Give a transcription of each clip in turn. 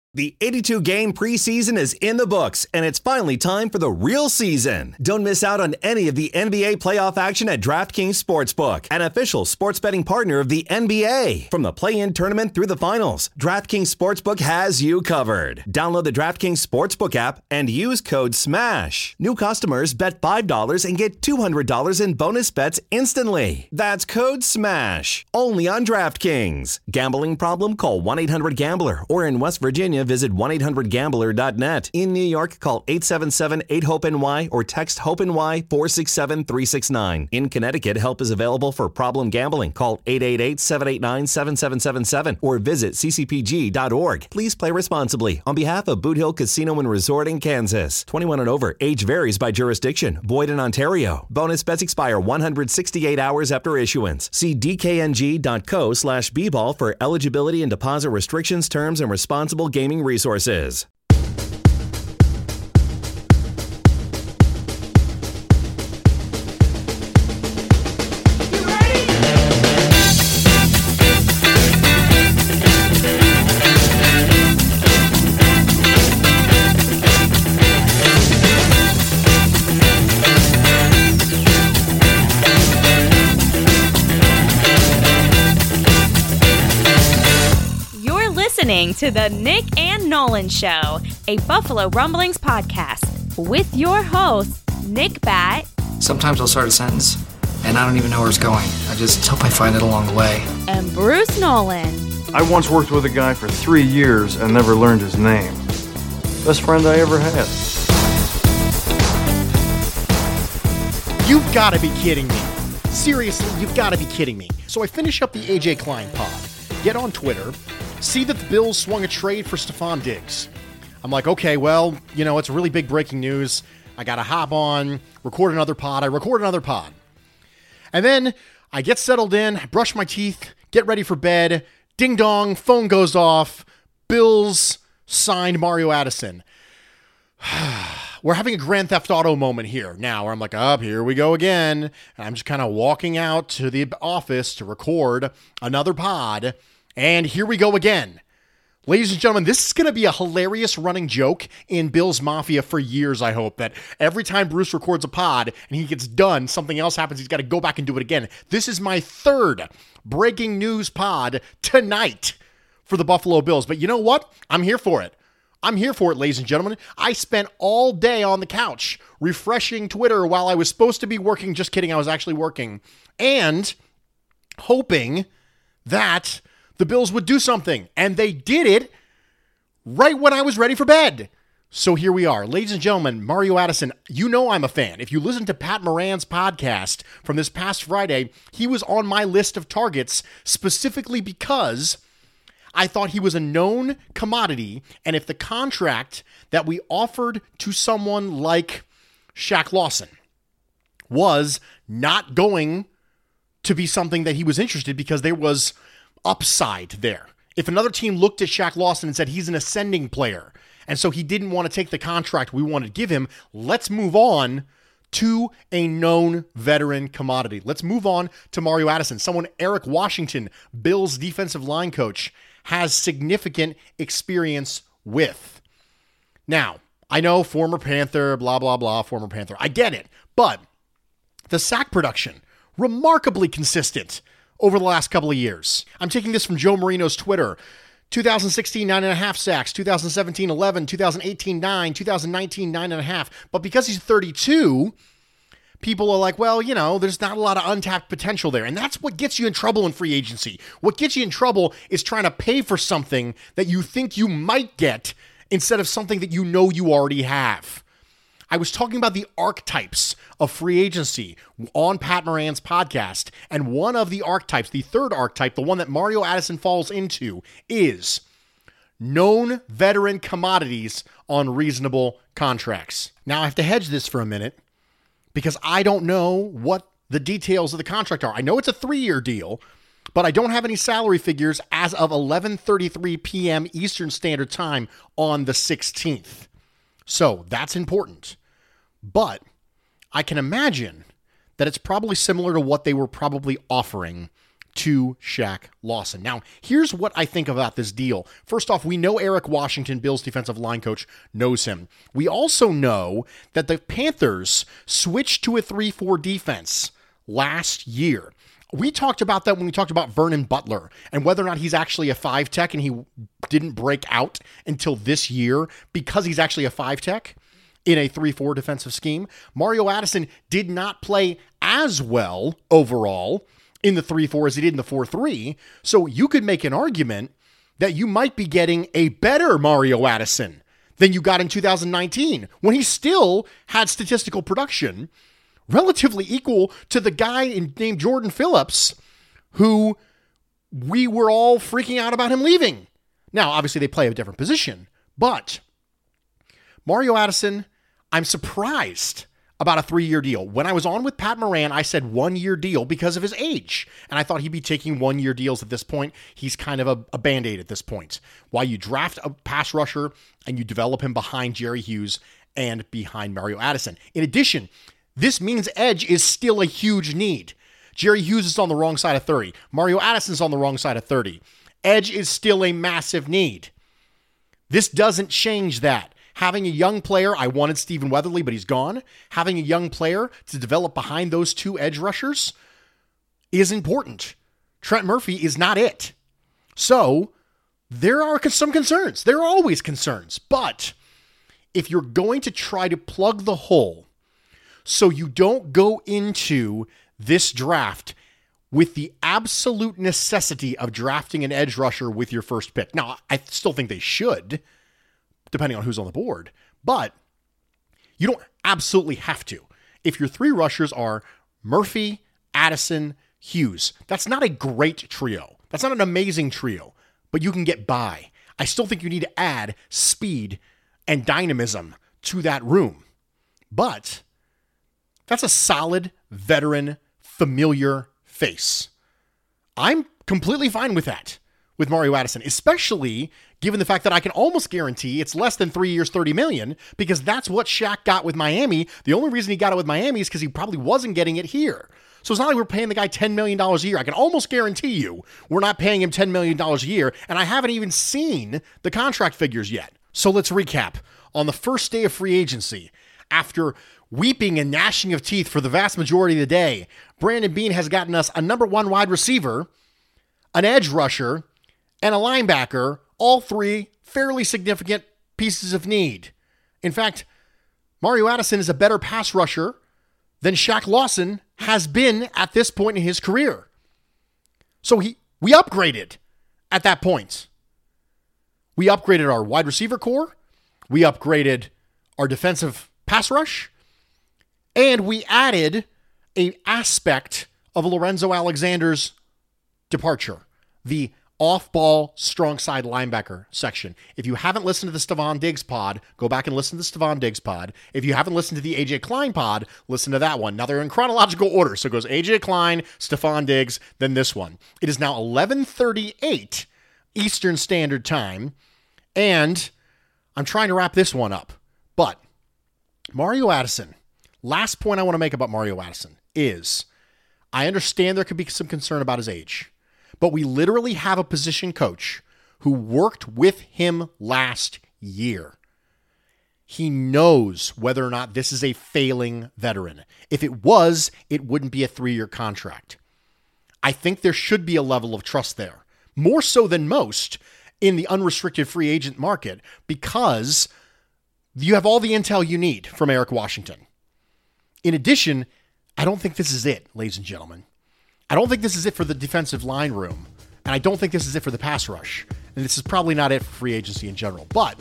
The 82-game preseason is in the books, and it's finally time for the real season. Don't miss out on any of the NBA playoff action at DraftKings Sportsbook, an official sports betting partner of the NBA. From the play-in tournament through the finals, DraftKings Sportsbook has you covered. Download the DraftKings Sportsbook app and use code SMASH. New customers bet $5 and get $200 in bonus bets instantly. That's code SMASH. Only on DraftKings. Gambling problem? Call 1-800-GAMBLER. Or in West Virginia, visit 1-800-GAMBLER.net. In New York, call 877-8-HOPE-NY or text HOPE-NY 467-369. In Connecticut, help is available for problem gambling. Call 888-789-7777 or visit ccpg.org. Please play responsibly. On behalf of Boot Hill Casino and Resort in Kansas. 21 and over. Age varies by jurisdiction. Void in Ontario. Bonus bets expire 168 hours after issuance. See dkng.co/bball for eligibility and deposit restrictions, terms, and responsible gaming resources. Listening to the Nick and Nolan Show, a Buffalo Rumblings podcast with your host, Nick Bat. Sometimes I'll start a sentence and I don't even know where it's going. I just hope I find it along the way. And Bruce Nolan. I once worked with a guy for 3 years and never learned his name. Best friend I ever had. You've got to be kidding me. Seriously, you've got to be kidding me. So I finish up the AJ Klein pod, get on Twitter, see that the Bills swung a trade for Stephon Diggs. I'm like, okay, well, it's really big breaking news. I got to hop on, record another pod. I record another pod. And then I get settled in, I brush my teeth, get ready for bed. Ding dong, phone goes off. Bills signed Mario Addison. We're having a Grand Theft Auto moment here now where I'm like, here we go again. And I'm just kind of walking out to the office to record another pod. And here we go again. Ladies and gentlemen, this is going to be a hilarious running joke in Bills Mafia for years, I hope, that every time Bruce records a pod and he gets done, something else happens, he's got to go back and do it again. This is my third breaking news pod tonight for the Buffalo Bills. But you know what? I'm here for it. I'm here for it, ladies and gentlemen. I spent all day on the couch refreshing Twitter while I was supposed to be working. Just kidding, I was actually working. And hoping that the Bills would do something, and they did it right when I was ready for bed. So here we are. Ladies and gentlemen, Mario Addison, you know I'm a fan. If you listen to Pat Moran's podcast from this past Friday, he was on my list of targets specifically because I thought he was a known commodity, and if the contract that we offered to someone like Shaq Lawson was not going to be something that he was interested because there was upside there. If another team looked at Shaq Lawson and said he's an ascending player, and so he didn't want to take the contract we wanted to give him, let's move on to a known veteran commodity. Let's move on to Mario Addison, someone Eric Washington, Bills defensive line coach, has significant experience with. Now, I know former Panther, blah, blah, blah, former Panther. I get it, but the sack production, remarkably consistent over the last couple of years. I'm taking this from Joe Marino's Twitter. 2016, 9.5 sacks. 2017, 11. 2018, 9. 2019, 9.5. But because he's 32, people are like, well, there's not a lot of untapped potential there. And that's what gets you in trouble in free agency. What gets you in trouble is trying to pay for something that you think you might get instead of something that you know you already have. I was talking about the archetypes of free agency on Pat Moran's podcast, and one of the archetypes, the third archetype, the one that Mario Addison falls into, is known veteran commodities on reasonable contracts. Now, I have to hedge this for a minute because I don't know what the details of the contract are. I know it's a 3-year deal, but I don't have any salary figures as of 11:33 p.m. Eastern Standard Time on the 16th. So that's important. But I can imagine that it's probably similar to what they were probably offering to Shaq Lawson. Now, here's what I think about this deal. First off, we know Eric Washington, Bills defensive line coach, knows him. We also know that the Panthers switched to a 3-4 defense last year. We talked about that when we talked about Vernon Butler and whether or not he's actually a 5-tech, and he didn't break out until this year because he's actually a 5-tech in a 3-4 defensive scheme. Mario Addison did not play as well overall in the 3-4 as he did in the 4-3. So you could make an argument that you might be getting a better Mario Addison than you got in 2019 when he still had statistical production relatively equal to the guy named Jordan Phillips, who we were all freaking out about him leaving. Now, obviously they play a different position, but Mario Addison, I'm surprised about a 3-year deal. When I was on with Pat Moran, I said 1-year deal because of his age. And I thought he'd be taking 1-year deals at this point. He's kind of a Band-Aid at this point. While you draft a pass rusher and you develop him behind Jerry Hughes and behind Mario Addison. In addition, this means edge is still a huge need. Jerry Hughes is on the wrong side of 30. Mario Addison's on the wrong side of 30. Edge is still a massive need. This doesn't change that. Having a young player, I wanted Stephen Weatherly, but he's gone. Having a young player to develop behind those two edge rushers is important. Trent Murphy is not it. So there are some concerns. There are always concerns. But if you're going to try to plug the hole so you don't go into this draft with the absolute necessity of drafting an edge rusher with your first pick. Now, I still think they should, depending on who's on the board, but you don't absolutely have to. If your 3 rushers are Murphy, Addison, Hughes, that's not a great trio. That's not an amazing trio, but you can get by. I still think you need to add speed and dynamism to that room. But that's a solid, veteran, familiar face. I'm completely fine with that with Mario Addison, especially given the fact that I can almost guarantee it's less than 3 years, $30 million, because that's what Shaq got with Miami. The only reason he got it with Miami is because he probably wasn't getting it here. So it's not like we're paying the guy $10 million a year. I can almost guarantee you we're not paying him $10 million a year, and I haven't even seen the contract figures yet. So let's recap. On the first day of free agency, after weeping and gnashing of teeth for the vast majority of the day, Brandon Beane has gotten us a number 1 wide receiver, an edge rusher, and a linebacker, all 3 fairly significant pieces of need. In fact, Mario Addison is a better pass rusher than Shaq Lawson has been at this point in his career. So we upgraded at that point. We upgraded our wide receiver core, we upgraded our defensive pass rush, and we added an aspect of Lorenzo Alexander's departure, the off-ball, strong side linebacker section. If you haven't listened to the Stephon Diggs pod, go back and listen to the Stephon Diggs pod. If you haven't listened to the AJ Klein pod, listen to that one. Now, they're in chronological order, so it goes AJ Klein, Stephon Diggs, then this one. It is now 11:38 Eastern Standard Time, and I'm trying to wrap this one up. But Mario Addison, last point I want to make about Mario Addison is I understand there could be some concern about his age, but we literally have a position coach who worked with him last year. He knows whether or not this is a failing veteran. If it was, it wouldn't be a 3-year contract. I think there should be a level of trust there, more so than most in the unrestricted free agent market, because you have all the intel you need from Eric Washington. In addition, I don't think this is it, ladies and gentlemen. I don't think this is it for the defensive line room, and I don't think this is it for the pass rush, and this is probably not it for free agency in general. But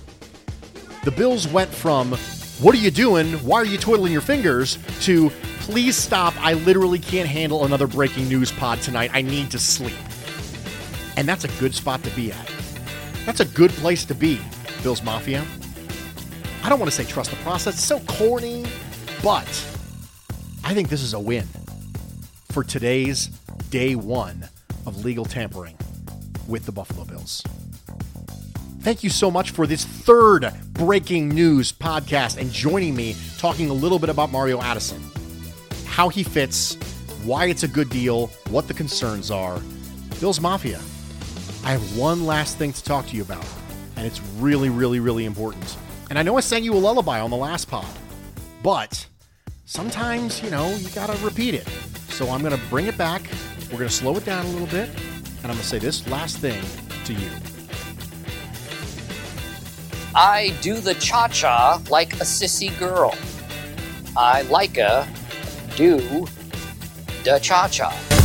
the Bills went from, what are you doing? Why are you twiddling your fingers? To, please stop. I literally can't handle another breaking news pod tonight. I need to sleep. And that's a good spot to be at. That's a good place to be, Bills Mafia. I don't want to say trust the process. It's so corny, but I think this is a win for today's day 1 of legal tampering with the Buffalo Bills. Thank you so much for this 3rd breaking news podcast and joining me talking a little bit about Mario Addison, how he fits, why it's a good deal, what the concerns are. Bills Mafia, I have one last thing to talk to you about, and it's really, really, really important. And I know I sang you a lullaby on the last pod, but sometimes, you gotta repeat it. So I'm gonna bring it back, we're gonna slow it down a little bit, and I'm gonna say this last thing to you. I do the cha-cha like a sissy girl. I like do the cha-cha.